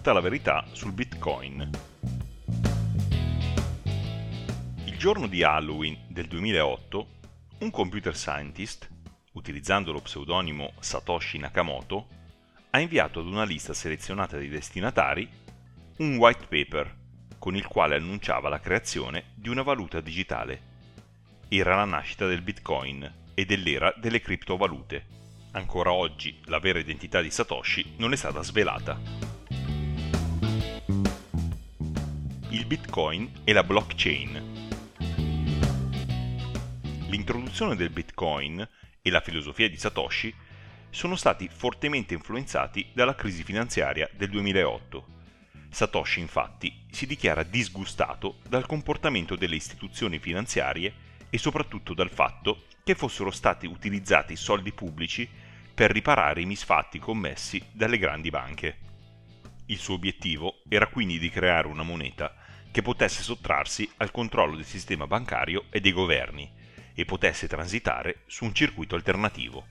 tutta la verità sul Bitcoin. Il giorno di Halloween del 2008, un computer scientist, utilizzando lo pseudonimo Satoshi Nakamoto, ha inviato ad una lista selezionata di destinatari un white paper con il quale annunciava la creazione di una valuta digitale. Era la nascita del Bitcoin e dell'era delle criptovalute. Ancora oggi la vera identità di Satoshi non è stata svelata. Il Bitcoin e la blockchain. L'introduzione del Bitcoin e la filosofia di Satoshi sono stati fortemente influenzati dalla crisi finanziaria del 2008. Satoshi infatti si dichiara disgustato dal comportamento delle istituzioni finanziarie e soprattutto dal fatto che fossero stati utilizzati soldi pubblici per riparare i misfatti commessi dalle grandi banche. Il suo obiettivo era quindi di creare una moneta che potesse sottrarsi al controllo del sistema bancario e dei governi e potesse transitare su un circuito alternativo.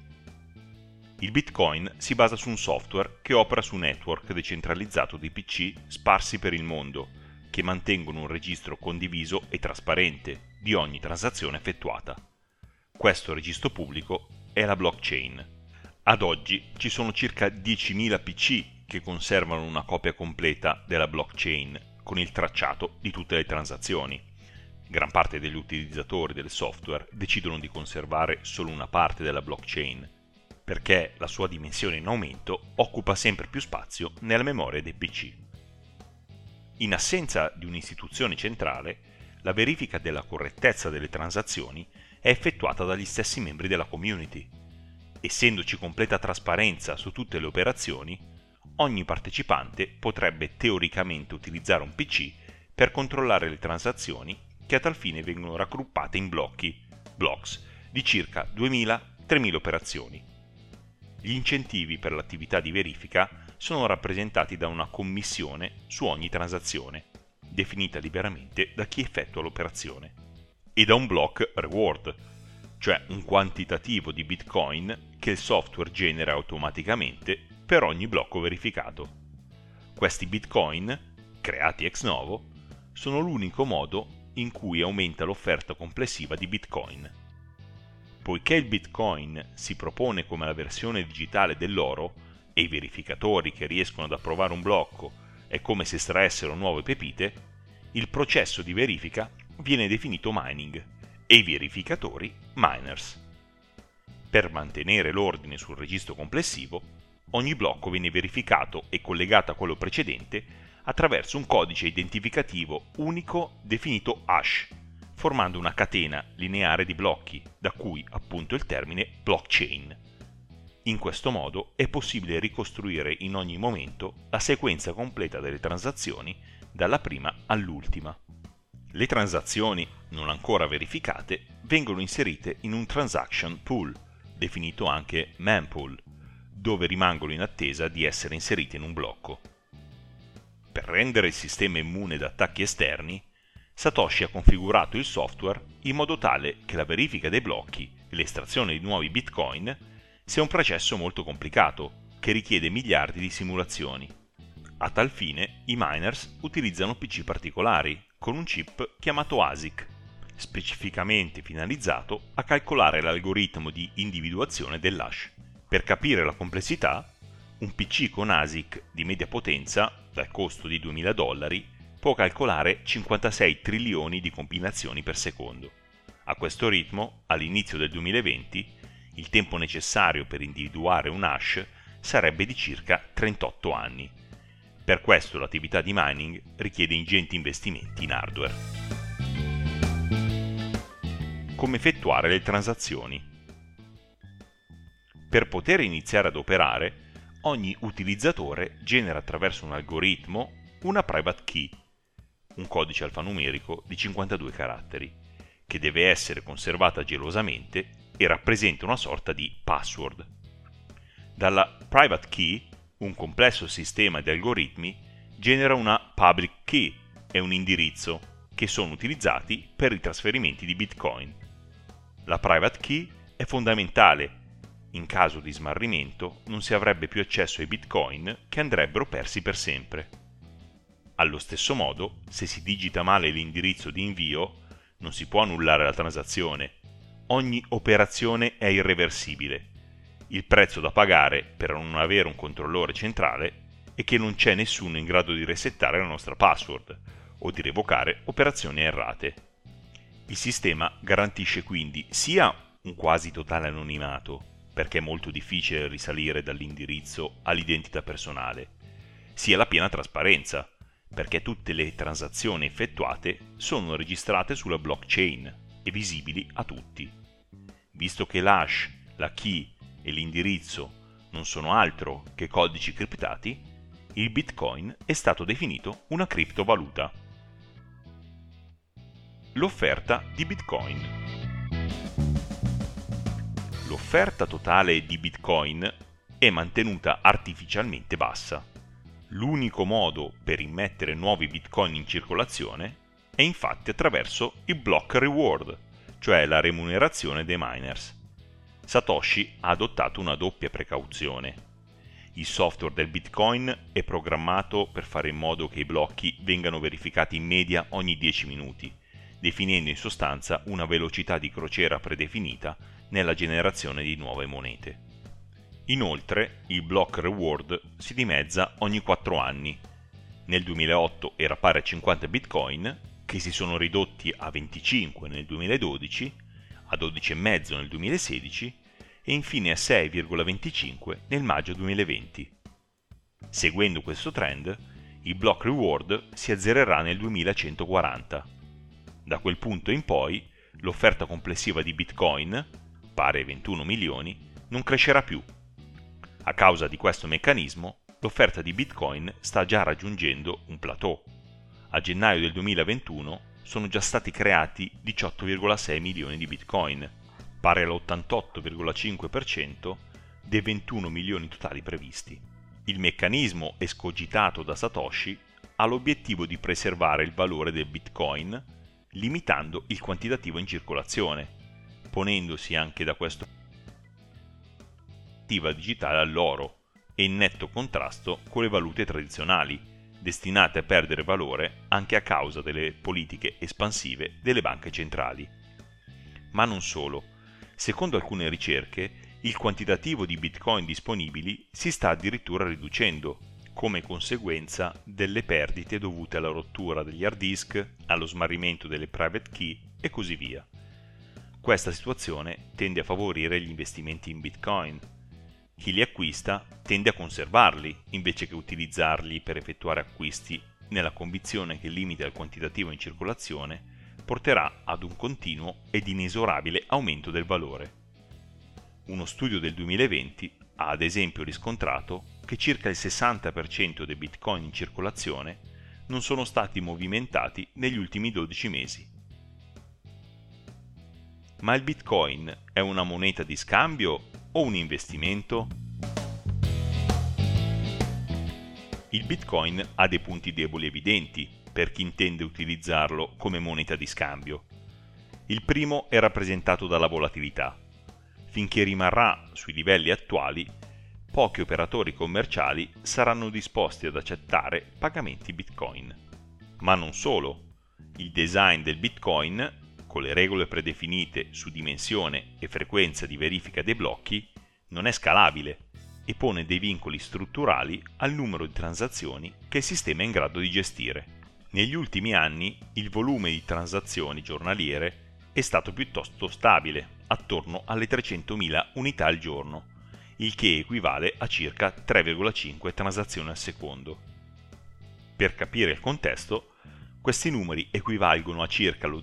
Il Bitcoin si basa su un software che opera su un network decentralizzato di PC sparsi per il mondo, che mantengono un registro condiviso e trasparente di ogni transazione effettuata. Questo registro pubblico è la blockchain. Ad oggi ci sono circa 10.000 PC che conservano una copia completa della blockchain con il tracciato di tutte le transazioni. Gran parte degli utilizzatori del software decidono di conservare solo una parte della blockchain, perché la sua dimensione in aumento occupa sempre più spazio nella memoria dei PC. In assenza di un'istituzione centrale, la verifica della correttezza delle transazioni è effettuata dagli stessi membri della community. Essendoci completa trasparenza su tutte le operazioni, ogni partecipante potrebbe teoricamente utilizzare un PC per controllare le transazioni che a tal fine vengono raggruppate in blocks, di circa 2000-3000 operazioni. Gli incentivi per l'attività di verifica sono rappresentati da una commissione su ogni transazione, definita liberamente da chi effettua l'operazione, e da un block reward, cioè un quantitativo di Bitcoin che il software genera automaticamente per ogni blocco verificato. Questi Bitcoin, creati ex novo, sono l'unico modo in cui aumenta l'offerta complessiva di Bitcoin. Poiché il Bitcoin si propone come la versione digitale dell'oro e i verificatori che riescono ad approvare un blocco è come se estraessero nuove pepite, il processo di verifica viene definito mining e i verificatori miners. Per mantenere l'ordine sul registro complessivo, ogni blocco viene verificato e collegato a quello precedente attraverso un codice identificativo unico definito hash, formando una catena lineare di blocchi, da cui appunto il termine blockchain. In questo modo è possibile ricostruire in ogni momento la sequenza completa delle transazioni dalla prima all'ultima. Le transazioni non ancora verificate vengono inserite in un transaction pool, definito anche mempool, dove rimangono in attesa di essere inserite in un blocco. Per rendere il sistema immune da attacchi esterni, Satoshi ha configurato il software in modo tale che la verifica dei blocchi e l'estrazione di nuovi Bitcoin sia un processo molto complicato che richiede miliardi di simulazioni. A tal fine, i miners utilizzano PC particolari con un chip chiamato ASIC, specificamente finalizzato a calcolare l'algoritmo di individuazione dell'hash. Per capire la complessità, un PC con ASIC di media potenza, dal costo di $2000, può calcolare 56 trilioni di combinazioni per secondo. A questo ritmo, all'inizio del 2020, il tempo necessario per individuare un hash sarebbe di circa 38 anni. Per questo l'attività di mining richiede ingenti investimenti in hardware. Come effettuare le transazioni? Per poter iniziare ad operare, ogni utilizzatore genera attraverso un algoritmo una private key, un codice alfanumerico di 52 caratteri, che deve essere conservata gelosamente e rappresenta una sorta di password. Dalla private key, un complesso sistema di algoritmi genera una public key e un indirizzo, che sono utilizzati per i trasferimenti di Bitcoin. La private key è fondamentale in caso di smarrimento, non si avrebbe più accesso ai bitcoin che andrebbero persi per sempre. Allo stesso modo, se si digita male l'indirizzo di invio, non si può annullare la transazione. Ogni operazione è irreversibile. Il prezzo da pagare per non avere un controllore centrale è che non c'è nessuno in grado di resettare la nostra password o di revocare operazioni errate. Il sistema garantisce quindi sia un quasi totale anonimato, perché è molto difficile risalire dall'indirizzo all'identità personale, sia la piena trasparenza, perché tutte le transazioni effettuate sono registrate sulla blockchain e visibili a tutti. Visto che l'hash, la key e l'indirizzo non sono altro che codici criptati, il Bitcoin è stato definito una criptovaluta. L'offerta di Bitcoin. L'offerta totale di Bitcoin è mantenuta artificialmente bassa. L'unico modo per immettere nuovi Bitcoin in circolazione è infatti attraverso il block reward, cioè la remunerazione dei miners. Satoshi ha adottato una doppia precauzione. Il software del Bitcoin è programmato per fare in modo che i blocchi vengano verificati in media ogni 10 minuti, definendo in sostanza una velocità di crociera predefinita nella generazione di nuove monete. Inoltre, il block reward si dimezza ogni 4 anni. Nel 2008 era pari a 50 Bitcoin, che si sono ridotti a 25 nel 2012, a 12,5 nel 2016 e infine a 6,25 nel maggio 2020. Seguendo questo trend, il block reward si azzererà nel 2140. Da quel punto in poi, l'offerta complessiva di Bitcoin, pari a 21 milioni, non crescerà più. A causa di questo meccanismo, l'offerta di Bitcoin sta già raggiungendo un plateau. A gennaio del 2021 sono già stati creati 18,6 milioni di Bitcoin, pari all'88,5% dei 21 milioni totali previsti. Il meccanismo escogitato da Satoshi ha l'obiettivo di preservare il valore del Bitcoin, limitando il quantitativo in circolazione, ponendosi anche da questo digitale all'oro e in netto contrasto con le valute tradizionali, destinate a perdere valore anche a causa delle politiche espansive delle banche centrali. Ma non solo. Secondo alcune ricerche, il quantitativo di Bitcoin disponibili si sta addirittura riducendo, come conseguenza delle perdite dovute alla rottura degli hard disk, allo smarrimento delle private key e così via. Questa situazione tende a favorire gli investimenti in Bitcoin. Chi li acquista tende a conservarli invece che utilizzarli per effettuare acquisti, nella convinzione che il limite al quantitativo in circolazione porterà ad un continuo ed inesorabile aumento del valore. Uno studio del 2020 ha ad esempio riscontrato che circa il 60% dei Bitcoin in circolazione non sono stati movimentati negli ultimi 12 mesi. Ma il Bitcoin è una moneta di scambio o un investimento? Il Bitcoin ha dei punti deboli evidenti per chi intende utilizzarlo come moneta di scambio. Il primo è rappresentato dalla volatilità. Finché rimarrà sui livelli attuali, pochi operatori commerciali saranno disposti ad accettare pagamenti Bitcoin. Ma non solo. Il design del Bitcoin, con le regole predefinite su dimensione e frequenza di verifica dei blocchi, non è scalabile e pone dei vincoli strutturali al numero di transazioni che il sistema è in grado di gestire. Negli ultimi anni il volume di transazioni giornaliere è stato piuttosto stabile, attorno alle 300.000 unità al giorno, il che equivale a circa 3,5 transazioni al secondo. Per capire il contesto, questi numeri equivalgono a circa lo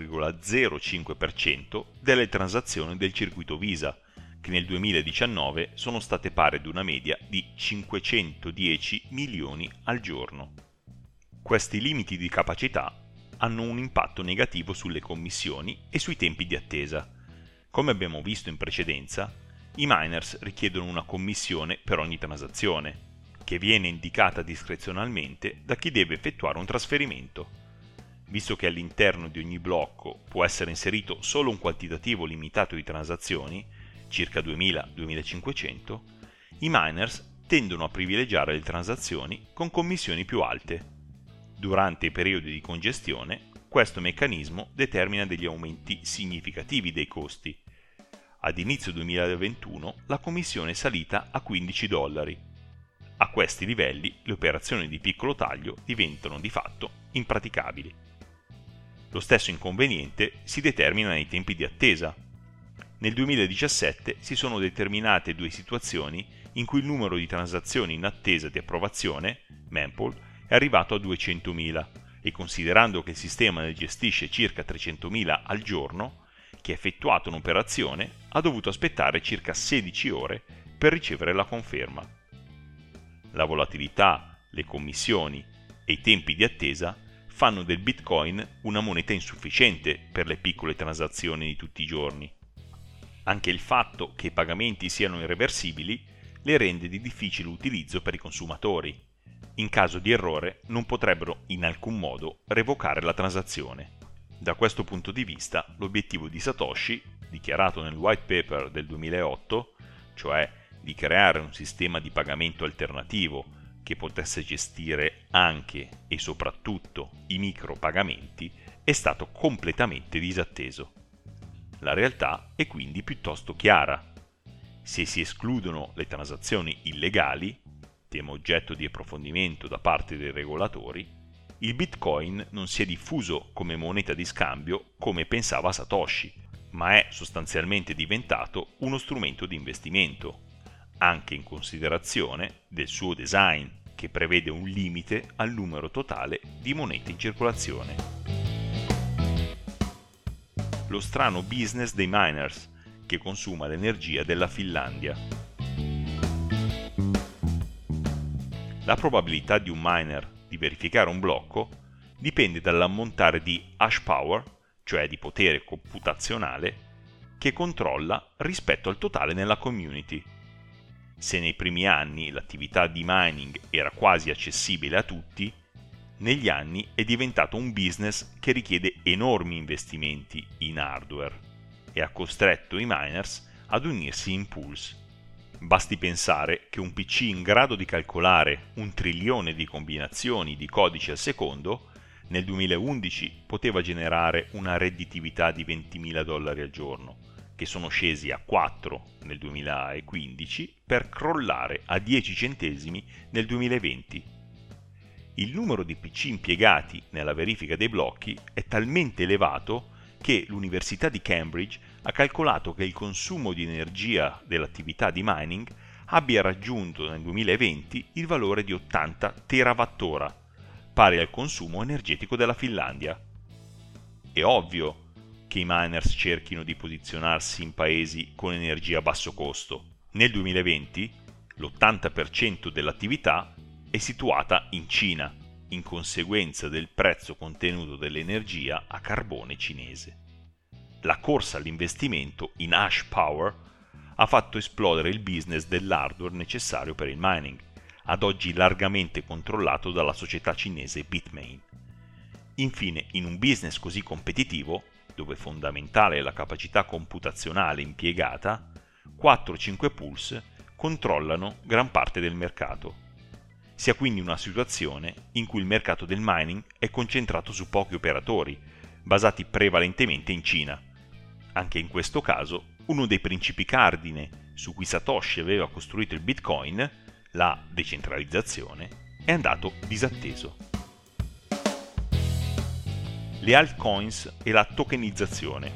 0,05% delle transazioni del circuito Visa, che nel 2019 sono state pari ad una media di 510 milioni al giorno. Questi limiti di capacità hanno un impatto negativo sulle commissioni e sui tempi di attesa. Come abbiamo visto in precedenza, i miners richiedono una commissione per ogni transazione, che viene indicata discrezionalmente da chi deve effettuare un trasferimento. Visto che all'interno di ogni blocco può essere inserito solo un quantitativo limitato di transazioni, circa 2000-2500, i miners tendono a privilegiare le transazioni con commissioni più alte. Durante i periodi di congestione, questo meccanismo determina degli aumenti significativi dei costi. Ad inizio 2021 la commissione è salita a $15. A questi livelli le operazioni di piccolo taglio diventano di fatto impraticabili. Lo stesso inconveniente si determina nei tempi di attesa. Nel 2017 si sono determinate due situazioni in cui il numero di transazioni in attesa di approvazione, mempool, è arrivato a 200.000 e considerando che il sistema ne gestisce circa 300.000 al giorno, chi ha effettuato un'operazione ha dovuto aspettare circa 16 ore per ricevere la conferma. La volatilità, le commissioni e i tempi di attesa fanno del Bitcoin una moneta insufficiente per le piccole transazioni di tutti i giorni. Anche il fatto che i pagamenti siano irreversibili le rende di difficile utilizzo per i consumatori. In caso di errore non potrebbero in alcun modo revocare la transazione. Da questo punto di vista, l'obiettivo di Satoshi, dichiarato nel white paper del 2008, cioè di creare un sistema di pagamento alternativo che potesse gestire anche e soprattutto i micropagamenti, è stato completamente disatteso. La realtà è quindi piuttosto chiara. Se si escludono le transazioni illegali, tema oggetto di approfondimento da parte dei regolatori, il Bitcoin non si è diffuso come moneta di scambio come pensava Satoshi, ma è sostanzialmente diventato uno strumento di investimento, anche in considerazione del suo design, che prevede un limite al numero totale di monete in circolazione. Lo strano business dei miners, che consuma l'energia della Finlandia. La probabilità di un miner di verificare un blocco dipende dall'ammontare di hash power, cioè di potere computazionale, che controlla rispetto al totale nella community. Se nei primi anni l'attività di mining era quasi accessibile a tutti, negli anni è diventato un business che richiede enormi investimenti in hardware e ha costretto i miners ad unirsi in pools. Basti pensare che un PC in grado di calcolare 1 trilione di combinazioni di codici al secondo nel 2011 poteva generare una redditività di $20.000 al giorno, che sono scesi a 4 nel 2015 per crollare a 10 centesimi nel 2020. Il numero di PC impiegati nella verifica dei blocchi è talmente elevato che l'Università di Cambridge ha calcolato che il consumo di energia dell'attività di mining abbia raggiunto nel 2020 il valore di 80 terawattora, pari al consumo energetico della Finlandia. È ovvio che i miners cerchino di posizionarsi in paesi con energia a basso costo. Nel 2020 l'80% dell'attività è situata in Cina, in conseguenza del prezzo contenuto dell'energia a carbone cinese. La corsa all'investimento in hash power ha fatto esplodere il business dell'hardware necessario per il mining, ad oggi largamente controllato dalla società cinese Bitmain. Infine, in un business così competitivo, dove fondamentale è la capacità computazionale impiegata, 4-5 pools controllano gran parte del mercato. Si ha quindi una situazione in cui il mercato del mining è concentrato su pochi operatori, basati prevalentemente in Cina. Anche in questo caso, uno dei principi cardine su cui Satoshi aveva costruito il Bitcoin, la decentralizzazione, è andato disatteso. Le altcoins e la tokenizzazione.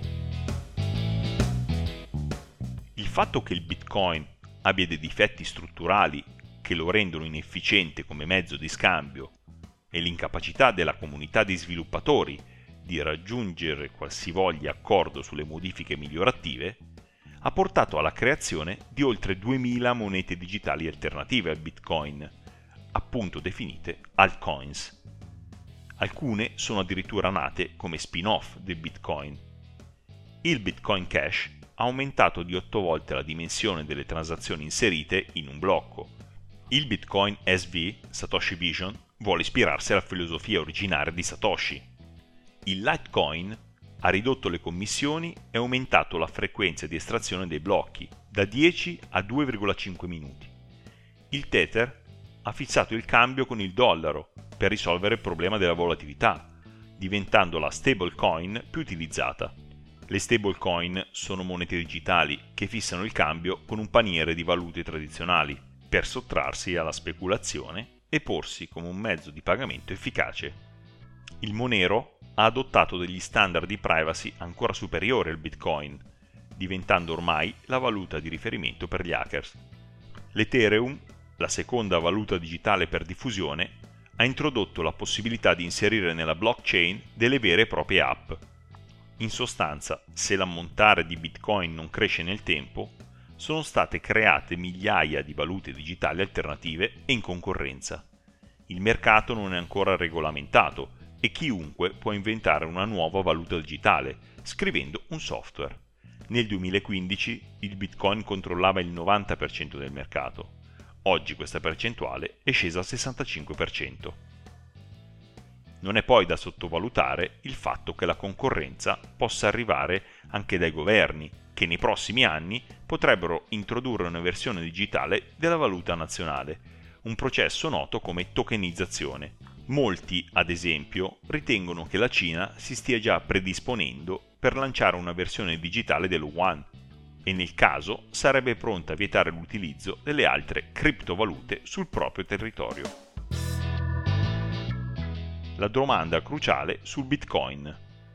Il fatto che il Bitcoin abbia dei difetti strutturali che lo rendono inefficiente come mezzo di scambio e l'incapacità della comunità di sviluppatori di raggiungere qualsivoglia accordo sulle modifiche migliorative ha portato alla creazione di oltre 2000 monete digitali alternative al Bitcoin, appunto definite altcoins. Alcune sono addirittura nate come spin-off del Bitcoin. Il Bitcoin Cash ha aumentato di 8 volte la dimensione delle transazioni inserite in un blocco. Il Bitcoin SV, Satoshi Vision, vuole ispirarsi alla filosofia originaria di Satoshi. Il Litecoin ha ridotto le commissioni e aumentato la frequenza di estrazione dei blocchi da 10 a 2,5 minuti. Il Tether ha fissato il cambio con il dollaro per risolvere il problema della volatilità, diventando la stablecoin più utilizzata. Le stablecoin sono monete digitali che fissano il cambio con un paniere di valute tradizionali per sottrarsi alla speculazione e porsi come un mezzo di pagamento efficace. Il Monero ha adottato degli standard di privacy ancora superiori al Bitcoin, diventando ormai la valuta di riferimento per gli hackers. L'Ethereum, la seconda valuta digitale per diffusione, ha introdotto la possibilità di inserire nella blockchain delle vere e proprie app. In sostanza, se l'ammontare di Bitcoin non cresce nel tempo, sono state create migliaia di valute digitali alternative e in concorrenza. Il mercato non è ancora regolamentato e chiunque può inventare una nuova valuta digitale scrivendo un software. Nel 2015 il Bitcoin controllava il 90% del mercato. Oggi questa percentuale è scesa al 65%. Non è poi da sottovalutare il fatto che la concorrenza possa arrivare anche dai governi, che nei prossimi anni potrebbero introdurre una versione digitale della valuta nazionale, un processo noto come tokenizzazione. Molti, ad esempio, ritengono che la Cina si stia già predisponendo per lanciare una versione digitale dello yuan e nel caso sarebbe pronta a vietare l'utilizzo delle altre criptovalute sul proprio territorio. La domanda cruciale sul Bitcoin.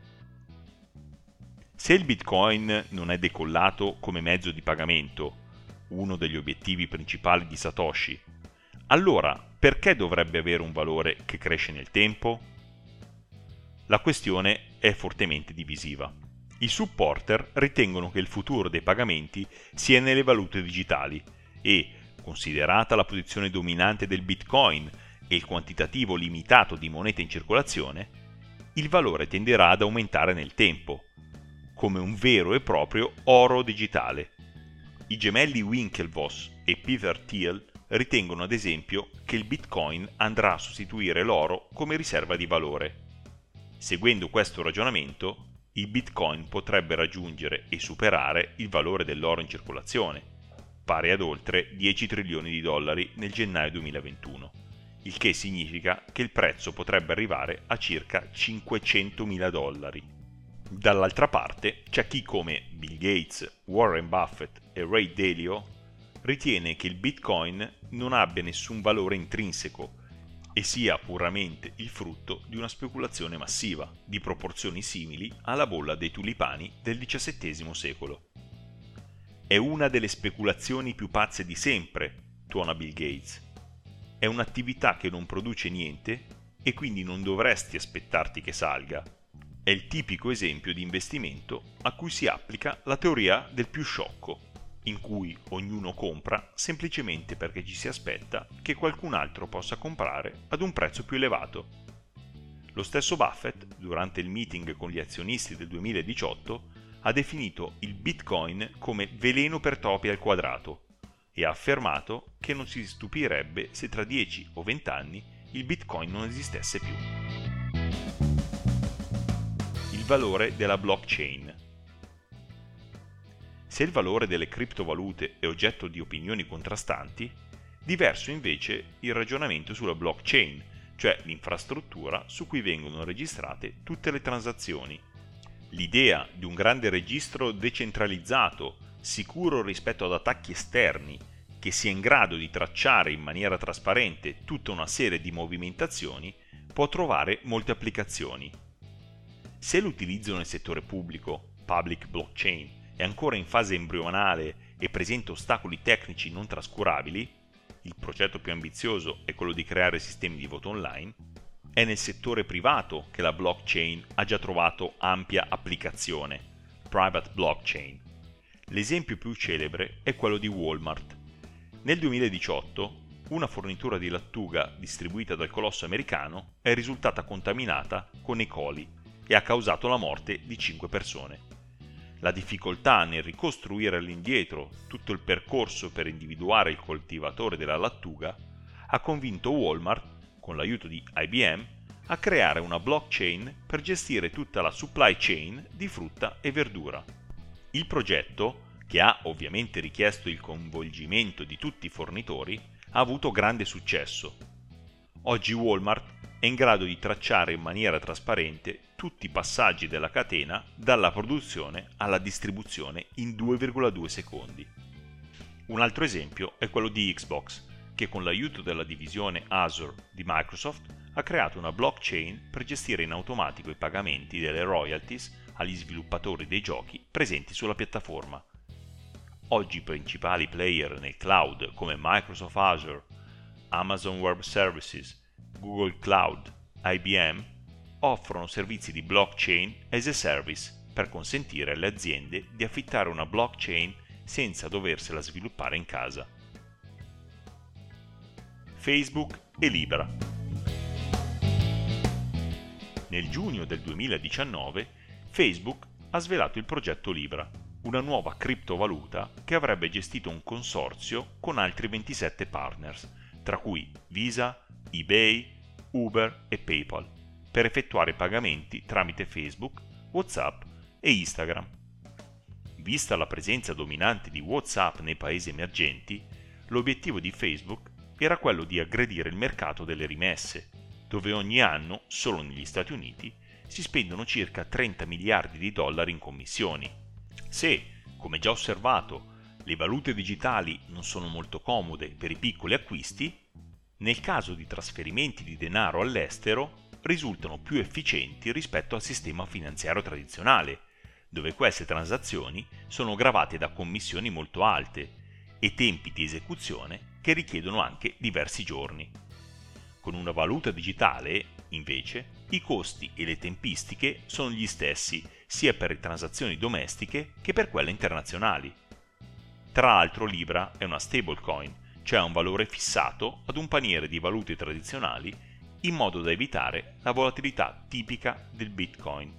Se il Bitcoin non è decollato come mezzo di pagamento, uno degli obiettivi principali di Satoshi, allora perché dovrebbe avere un valore che cresce nel tempo? La questione è fortemente divisiva. I supporter ritengono che il futuro dei pagamenti sia nelle valute digitali e, considerata la posizione dominante del Bitcoin e il quantitativo limitato di monete in circolazione, il valore tenderà ad aumentare nel tempo, come un vero e proprio oro digitale. I gemelli Winklevoss e Peter Thiel ritengono ad esempio che il Bitcoin andrà a sostituire l'oro come riserva di valore. Seguendo questo ragionamento, il Bitcoin potrebbe raggiungere e superare il valore dell'oro in circolazione, pari ad oltre 10 trilioni di dollari nel gennaio 2021, il che significa che il prezzo potrebbe arrivare a circa 500.000 dollari. Dall'altra parte c'è chi come Bill Gates, Warren Buffett e Ray Dalio ritiene che il Bitcoin non abbia nessun valore intrinseco e sia puramente il frutto di una speculazione massiva, di proporzioni simili alla bolla dei tulipani del XVII secolo. È una delle speculazioni più pazze di sempre, tuona Bill Gates. È un'attività che non produce niente e quindi non dovresti aspettarti che salga. È il tipico esempio di investimento a cui si applica la teoria del più sciocco, in cui ognuno compra semplicemente perché ci si aspetta che qualcun altro possa comprare ad un prezzo più elevato. Lo stesso Buffett, durante il meeting con gli azionisti del 2018, ha definito il Bitcoin come veleno per topi al quadrato e ha affermato che non si stupirebbe se tra 10 o 20 anni il Bitcoin non esistesse più. Il valore della blockchain. Se il valore delle criptovalute è oggetto di opinioni contrastanti, diverso invece il ragionamento sulla blockchain, cioè l'infrastruttura su cui vengono registrate tutte le transazioni. L'idea di un grande registro decentralizzato, sicuro rispetto ad attacchi esterni, che sia in grado di tracciare in maniera trasparente tutta una serie di movimentazioni, può trovare molte applicazioni. Se l'utilizzo nel settore pubblico, public blockchain, è ancora in fase embrionale e presenta ostacoli tecnici non trascurabili, il progetto più ambizioso è quello di creare sistemi di voto online, è nel settore privato che la blockchain ha già trovato ampia applicazione, private blockchain. L'esempio più celebre è quello di Walmart. Nel 2018, una fornitura di lattuga distribuita dal colosso americano è risultata contaminata con E. coli e ha causato la morte di 5 persone. La difficoltà nel ricostruire all'indietro tutto il percorso per individuare il coltivatore della lattuga ha convinto Walmart, con l'aiuto di IBM, a creare una blockchain per gestire tutta la supply chain di frutta e verdura. Il progetto, che ha ovviamente richiesto il coinvolgimento di tutti i fornitori, ha avuto grande successo. Oggi Walmart è in grado di tracciare in maniera trasparente tutti i passaggi della catena dalla produzione alla distribuzione in 2,2 secondi. Un altro esempio è quello di Xbox, che con l'aiuto della divisione Azure di Microsoft ha creato una blockchain per gestire in automatico i pagamenti delle royalties agli sviluppatori dei giochi presenti sulla piattaforma. Oggi i principali player nel cloud come Microsoft Azure, Amazon Web Services, Google Cloud, IBM offrono servizi di blockchain as a service per consentire alle aziende di affittare una blockchain senza doversela sviluppare in casa. Facebook e Libra. Nel giugno del 2019 Facebook ha svelato il progetto Libra, una nuova criptovaluta che avrebbe gestito un consorzio con altri 27 partners, tra cui Visa, eBay, Uber e PayPal, per effettuare pagamenti tramite Facebook, WhatsApp e Instagram. Vista la presenza dominante di WhatsApp nei paesi emergenti, l'obiettivo di Facebook era quello di aggredire il mercato delle rimesse, dove ogni anno, solo negli Stati Uniti, si spendono circa 30 miliardi di dollari in commissioni. Se, come già osservato, le valute digitali non sono molto comode per i piccoli acquisti, nel caso di trasferimenti di denaro all'estero risultano più efficienti rispetto al sistema finanziario tradizionale, dove queste transazioni sono gravate da commissioni molto alte e tempi di esecuzione che richiedono anche diversi giorni. Con una valuta digitale, invece, i costi e le tempistiche sono gli stessi sia per le transazioni domestiche che per quelle internazionali. Tra l'altro Libra è una stablecoin, cioè un valore fissato ad un paniere di valute tradizionali in modo da evitare la volatilità tipica del Bitcoin.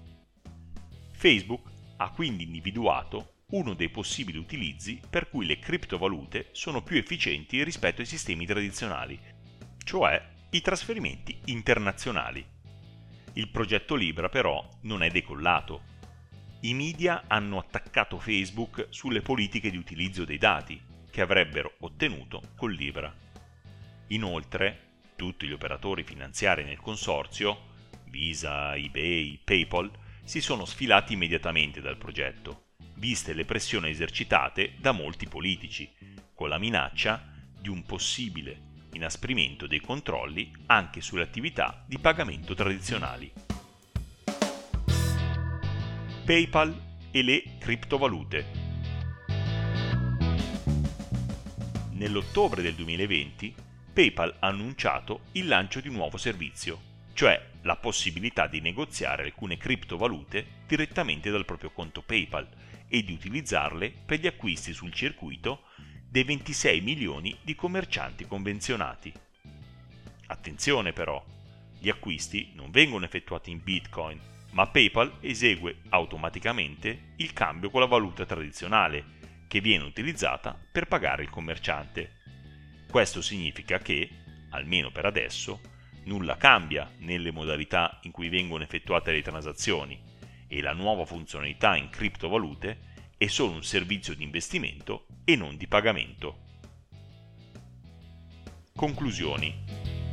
Facebook ha quindi individuato uno dei possibili utilizzi per cui le criptovalute sono più efficienti rispetto ai sistemi tradizionali, cioè i trasferimenti internazionali. Il progetto Libra però non è decollato. I media hanno attaccato Facebook sulle politiche di utilizzo dei dati che avrebbero ottenuto con Libra. Inoltre, tutti gli operatori finanziari nel consorzio, Visa, eBay, PayPal, si sono sfilati immediatamente dal progetto, viste le pressioni esercitate da molti politici, con la minaccia di un possibile inasprimento dei controlli anche sulle attività di pagamento tradizionali. PayPal e le criptovalute. Nell'ottobre del 2020, PayPal ha annunciato il lancio di un nuovo servizio, cioè la possibilità di negoziare alcune criptovalute direttamente dal proprio conto PayPal e di utilizzarle per gli acquisti sul circuito dei 26 milioni di commercianti convenzionati. Attenzione però, gli acquisti non vengono effettuati in Bitcoin, ma PayPal esegue automaticamente il cambio con la valuta tradizionale, che viene utilizzata per pagare il commerciante. Questo significa che, almeno per adesso, nulla cambia nelle modalità in cui vengono effettuate le transazioni e la nuova funzionalità in criptovalute è solo un servizio di investimento e non di pagamento. Conclusioni.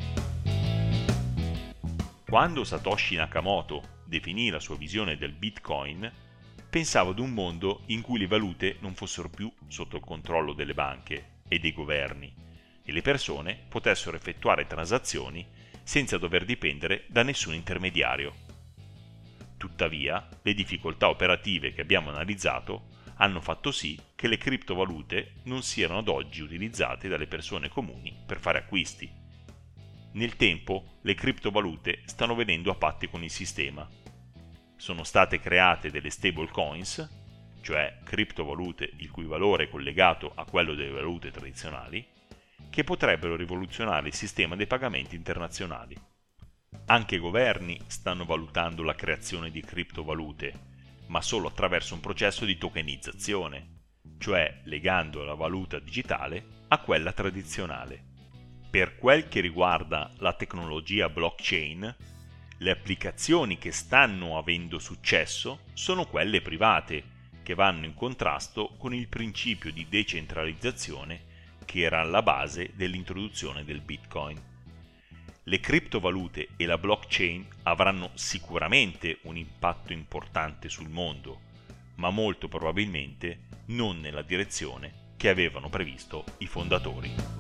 Quando Satoshi Nakamoto definì la sua visione del Bitcoin, pensava ad un mondo in cui le valute non fossero più sotto il controllo delle banche e dei governi e le persone potessero effettuare transazioni senza dover dipendere da nessun intermediario. Tuttavia, le difficoltà operative che abbiamo analizzato hanno fatto sì che le criptovalute non siano ad oggi utilizzate dalle persone comuni per fare acquisti. Nel tempo, le criptovalute stanno venendo a patti con il sistema. Sono state create delle stablecoins, cioè criptovalute il cui valore è collegato a quello delle valute tradizionali, che potrebbero rivoluzionare il sistema dei pagamenti internazionali. Anche i governi stanno valutando la creazione di criptovalute, ma solo attraverso un processo di tokenizzazione, cioè legando la valuta digitale a quella tradizionale. Per quel che riguarda la tecnologia blockchain, Le applicazioni che stanno avendo successo sono quelle private, che vanno in contrasto con il principio di decentralizzazione che era alla base dell'introduzione del Bitcoin. Le criptovalute e la blockchain avranno sicuramente un impatto importante sul mondo, ma molto probabilmente non nella direzione che avevano previsto i fondatori.